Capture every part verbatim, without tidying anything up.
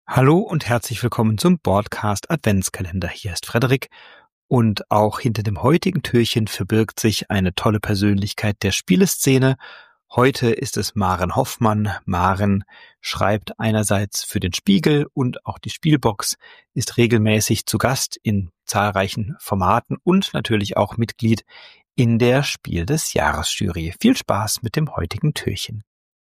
Hallo und herzlich willkommen zum Boardcast Adventskalender. Hier ist Frederik und auch hinter dem heutigen Türchen verbirgt sich eine tolle Persönlichkeit der Spieleszene. Heute ist es Maren Hoffmann. Maren schreibt einerseits für den Spiegel und auch die Spielbox, ist regelmäßig zu Gast in zahlreichen Formaten und natürlich auch Mitglied in der Spiel des Jahres-Jury. Viel Spaß mit dem heutigen Türchen.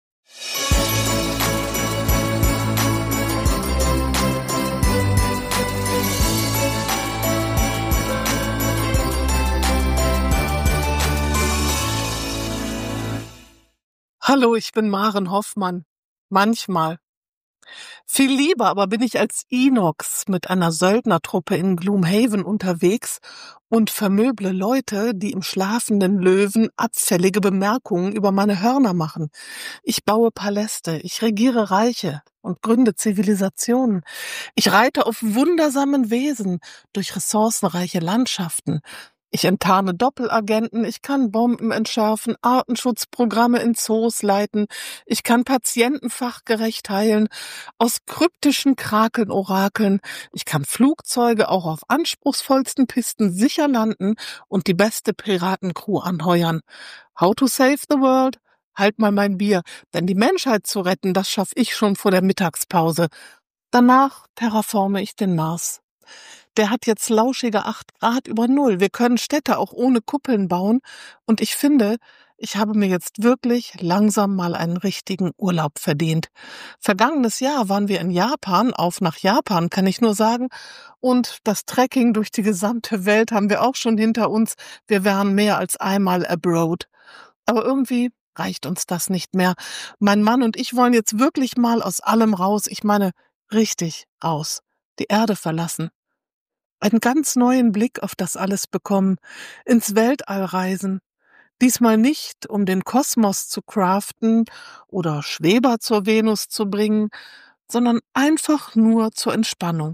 Hallo, ich bin Maren Hoffmann. Manchmal. Viel lieber aber bin ich als Inox mit einer Söldnertruppe in Gloomhaven unterwegs und vermöble Leute, die im schlafenden Löwen abfällige Bemerkungen über meine Hörner machen. Ich baue Paläste, ich regiere Reiche und gründe Zivilisationen. Ich reite auf wundersamen Wesen durch ressourcenreiche Landschaften. Ich enttarne Doppelagenten, ich kann Bomben entschärfen, Artenschutzprogramme in Zoos leiten, ich kann Patienten fachgerecht heilen, aus kryptischen Krakeln orakeln, ich kann Flugzeuge auch auf anspruchsvollsten Pisten sicher landen und die beste Piratencrew anheuern. How to save the world? Halt mal mein Bier, denn die Menschheit zu retten, das schaffe ich schon vor der Mittagspause. Danach terraforme ich den Mars. Der hat jetzt lauschige acht Grad über Null. Wir können Städte auch ohne Kuppeln bauen. Und ich finde, ich habe mir jetzt wirklich langsam mal einen richtigen Urlaub verdient. Vergangenes Jahr waren wir in Japan, auf nach Japan, kann ich nur sagen. Und das Trekking durch die gesamte Welt haben wir auch schon hinter uns. Wir wären mehr als einmal abroad. Aber irgendwie reicht uns das nicht mehr. Mein Mann und ich wollen jetzt wirklich mal aus allem raus. Ich meine, richtig raus. Die Erde verlassen. Einen ganz neuen Blick auf das alles bekommen, ins Weltall reisen. Diesmal nicht, um den Kosmos zu craften oder Schweber zur Venus zu bringen, sondern einfach nur zur Entspannung.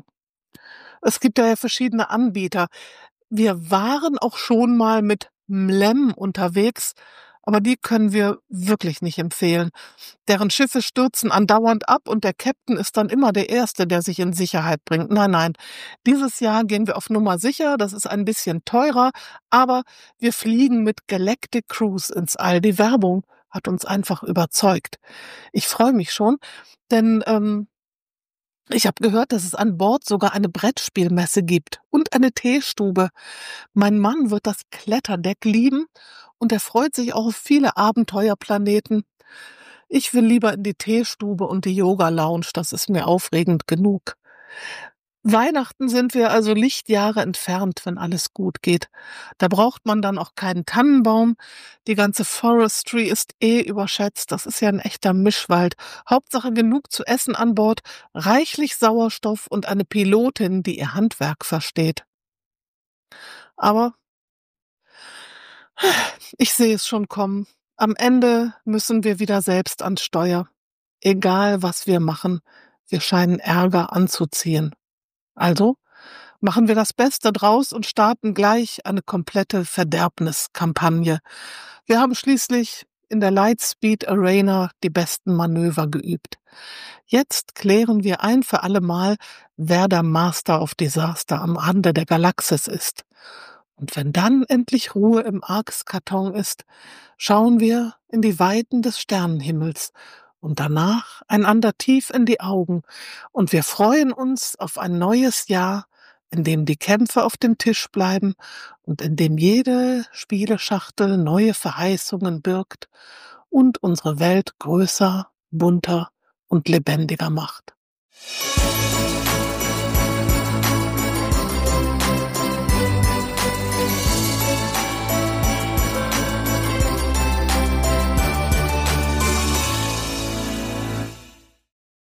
Es gibt ja verschiedene Anbieter. Wir waren auch schon mal mit M L E M unterwegs, aber die können wir wirklich nicht empfehlen. Deren Schiffe stürzen andauernd ab und der Captain ist dann immer der Erste, der sich in Sicherheit bringt. Nein, nein, dieses Jahr gehen wir auf Nummer sicher, das ist ein bisschen teurer, aber wir fliegen mit Galactic Cruise ins All. Die Werbung hat uns einfach überzeugt. Ich freue mich schon, denn ähm, ich habe gehört, dass es an Bord sogar eine Brettspielmesse gibt und eine Teestube. Mein Mann wird das Kletterdeck lieben und er freut sich auch auf viele Abenteuerplaneten. Ich will lieber in die Teestube und die Yoga-Lounge, das ist mir aufregend genug. Weihnachten sind wir also Lichtjahre entfernt, wenn alles gut geht. Da braucht man dann auch keinen Tannenbaum. Die ganze Forestry ist eh überschätzt. Das ist ja ein echter Mischwald. Hauptsache genug zu essen an Bord, reichlich Sauerstoff und eine Pilotin, die ihr Handwerk versteht. Aber ich sehe es schon kommen. Am Ende müssen wir wieder selbst ans Steuer. Egal, was wir machen, wir scheinen Ärger anzuziehen. Also machen wir das Beste draus und starten gleich eine komplette Verderbniskampagne. Wir haben schließlich in der Lightspeed Arena die besten Manöver geübt. Jetzt klären wir ein für alle Mal, wer der Master of Disaster am Rande der Galaxis ist. Und wenn dann endlich Ruhe im Arx-Karton ist, schauen wir in die Weiten des Sternenhimmels und danach einander tief in die Augen und wir freuen uns auf ein neues Jahr, in dem die Kämpfe auf dem Tisch bleiben und in dem jede Spieleschachtel neue Verheißungen birgt und unsere Welt größer, bunter und lebendiger macht.